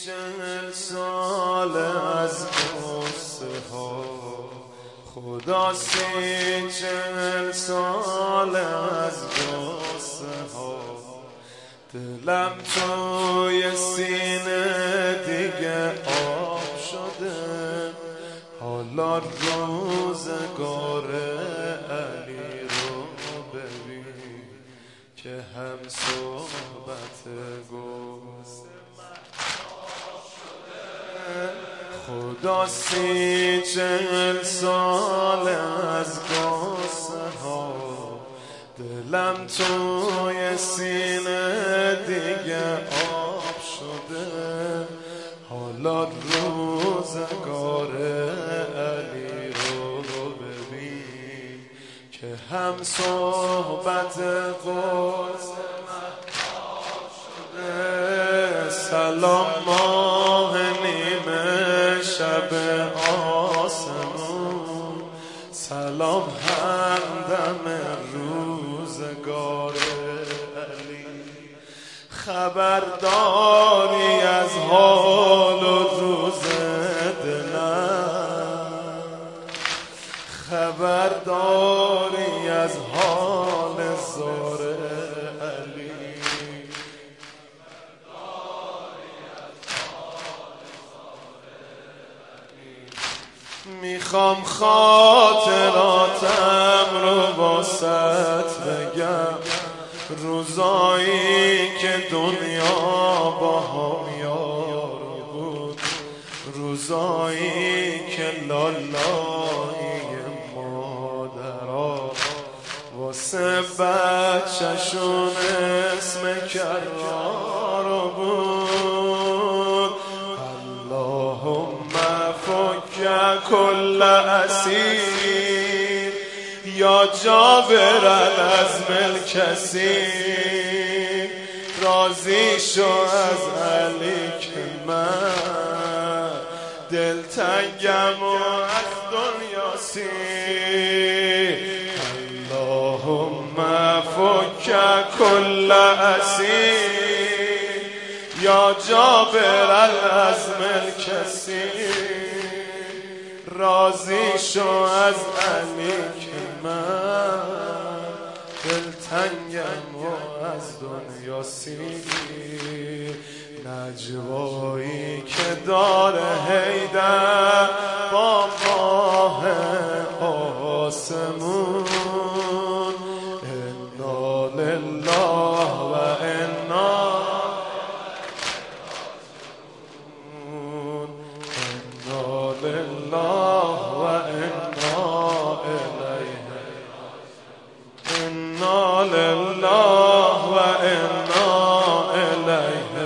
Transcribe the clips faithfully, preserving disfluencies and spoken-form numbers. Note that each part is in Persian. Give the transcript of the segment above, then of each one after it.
چهل سال از قصه ها، خدا سی چهل سال از قصه ها، دلم توی سینه دیگه آب شده. حالا روزگار علی رو ببین که هم صحبت گفت خدا سی چهل سال از قصه ها، دلم توی سینه دیگه آب شده. حالا روزگار علی رو ببین که هم صحبت قصه شده. سلام ماه نیمه شب آسمون، سلام همدم روزگار علی. خبرداری از حال و روز دلم، خبرداری از حال زار علی. میخوام خاطراتم رو واسط بگم، روزایی که دنیا با هم یاری بود، روزایی که لالایی مادرها واسه بچه‌شون اسم کرار بود. اللهم فک کل اسیر یا جابر العزم الکثیر، راضی شو از علی که من دلتنگم و از دنیا سیر. اللهم فک کل اسیر یا جابر العزم الکثیر، راضی شو از علی که من دلتنگم و از دنیا سیر. نجوایی که داره حیدر با ماه آسمون، انا لله و انا انا لله و انا الیه انا لله و انا الیه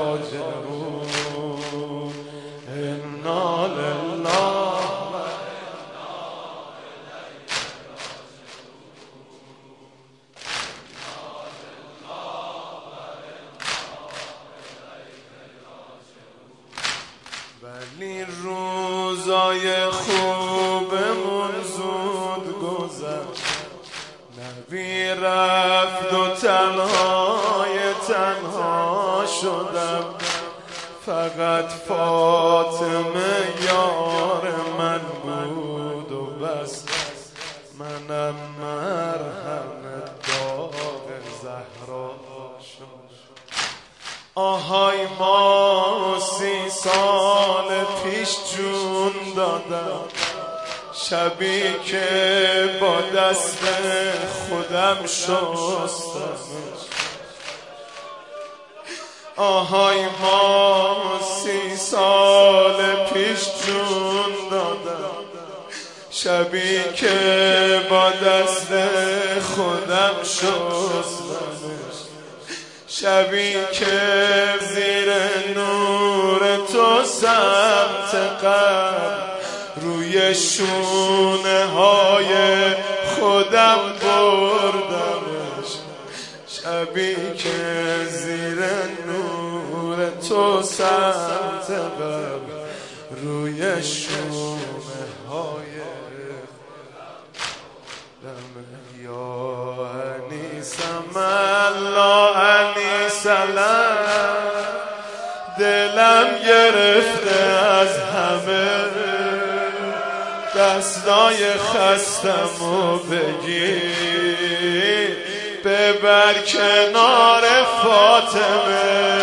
راجعون. انا لله و انا الیه راجعون. ولی روزای خوبمون زود گذشت، نبی رفت و تنهای تنها شدم. فقط فاطمه یار من بود و بس، منم مرهم داغ زهرا شد. آهای ما سی سال پیش جون دادم، شبی که با دست خودم شستمش. آهای ما سی سال پیش جون دادم، شبی که با دست خودم شستمش. شبی که زیر نور تو سمت قبر روی شونه های خودم بردمش. شبی که زیر نور تو سمت قبر روی شونه های خودم. یا انیسم الله انیس لم دلم گرفته از همه دستای خستمو بگیر ببر کنار فاطمه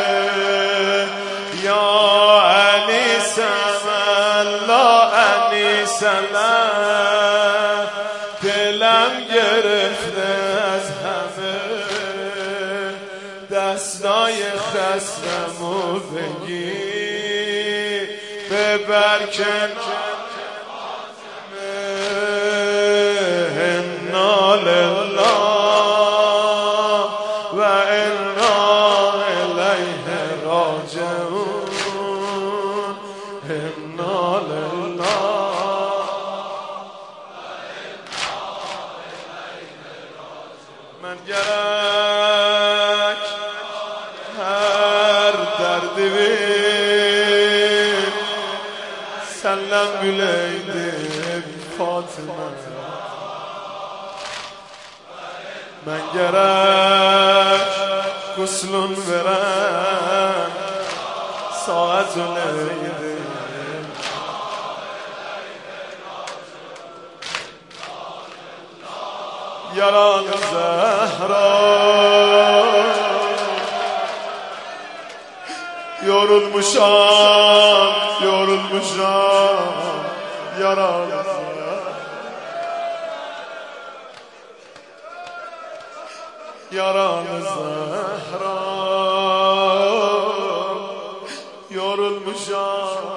یا علی سملا علی سلام دلم گرفته از همه دستای خستمو بگیر ببر کنار انا لله و انا الیه راجعون انا لله من گرک هر دردی بی سلم گلیده فاطمه من گرک گسلون برم ساعت و لیده یاران زهرا یار المشام یار المشام یاران یاران زهرا یار المشام